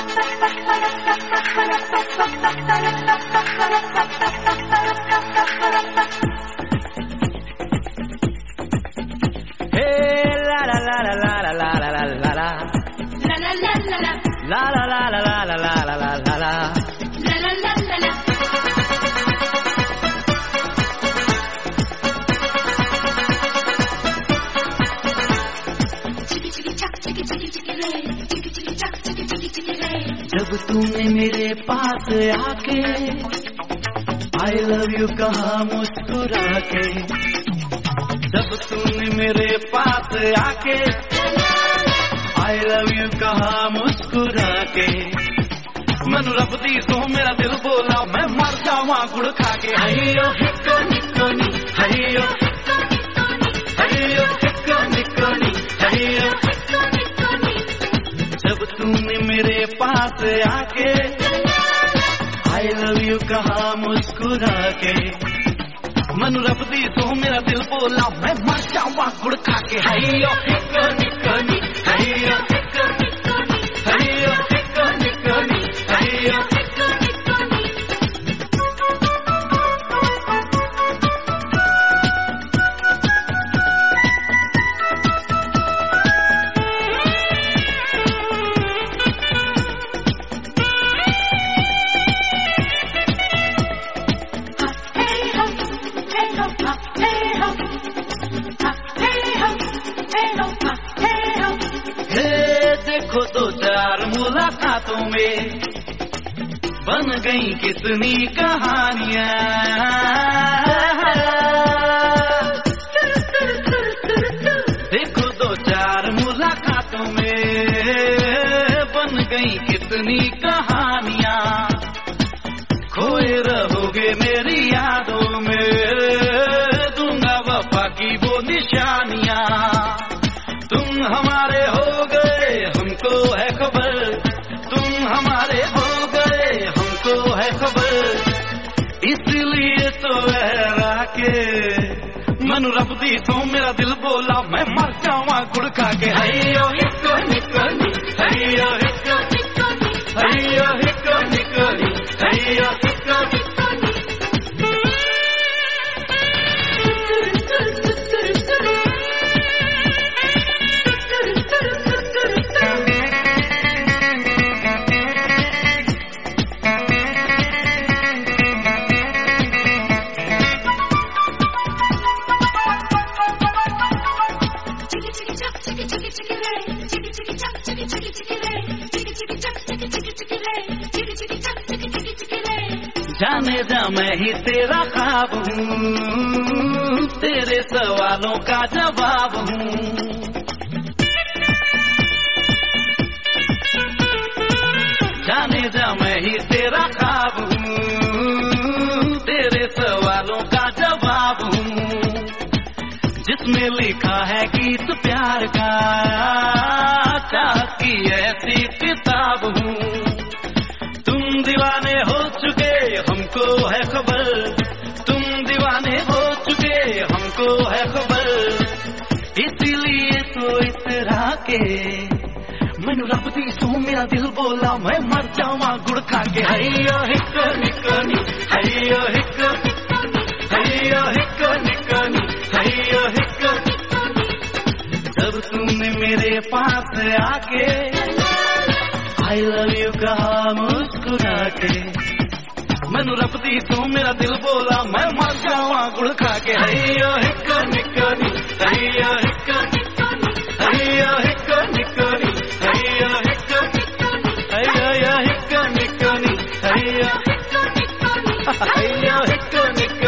जब तूने मेरे पास आके आई लव यू कहा मुस्कुरा के, जब तूने मेरे पास आके आई लव यू कहा मुस्कुरा के, मैनू रब दी तो मेरा दिल बोला मैं मर जावा गुड़ खा के। हरियो हिक्को निक्को नी, हरियो हरियो हिक्को निक्को नी, हरियो। जब तूने मेरे पास आके आई लव यू कहा मुस्कुरा के, मैनू रब दी तो मेरा दिल बोला मैं मर जावा गुड़ खा के। हरियो हिक्को निक्को नी, हरियो हरियो हिक्को निक्को नी, हरियो। देखो दो चार मुलाकातों में बन गई कितनी कहानियां, देखो दो चार मुलाकातों में बन गई कितनी कहानियां, खोए रहोगे मेरी यादों में दूंगा वफा की वो निशानियां। तुम हमारे हो गए हमको है खबर, तुम हमारे हो गए हमको है खबर, इसलिए तो लहरा के मनु रब दी तो मेरा दिल बोला मैं मर जावा गुड़ खा के। हरियो हिक्को निक्को नी, हरियो हिक्को निक्को नी, हरियो हिक्को निक्को नी, हरियो हिक्को निक्को नी। जाने जा मैं ही तेरा ख्वाब हूँ, तेरे सवालों का जवाब हूँ। जाने जा मैं ही तेरा ख्वाब हूँ, तेरे सवालों का जवाब हूँ। जिसमें लिखा है गीत प्यार का, चाहत की ऐसी किताब हूँ। तुम दीवाने हो चुके हमको है खबर, तुम दीवाने हो चुके हमको है खबर, इसीलिए तो इतरा के मैनू रब दी सो मेरा दिल बोला मैं मर जावा गुड़ खा के। हरियो हिक्को निक्को नी, हरियो हिक्को हरियो हिक्को निक्को नी, हरियो हिक्को। जब तुमने मेरे पास आके आई लव यू कहा मुस्कुरा के, मैनू रब दी तो मेरा दिल बोला मैं मर जावा गुड़ खा के। हरियो हिक्को निक्को नी, हरियो हिक्को हरियो हिक्को निक्को नी, हरियो हिक्को हरियो हिक्को निक्को नी, हरियो हिक्को निक्को नी, हरियो हिक्को निक्को।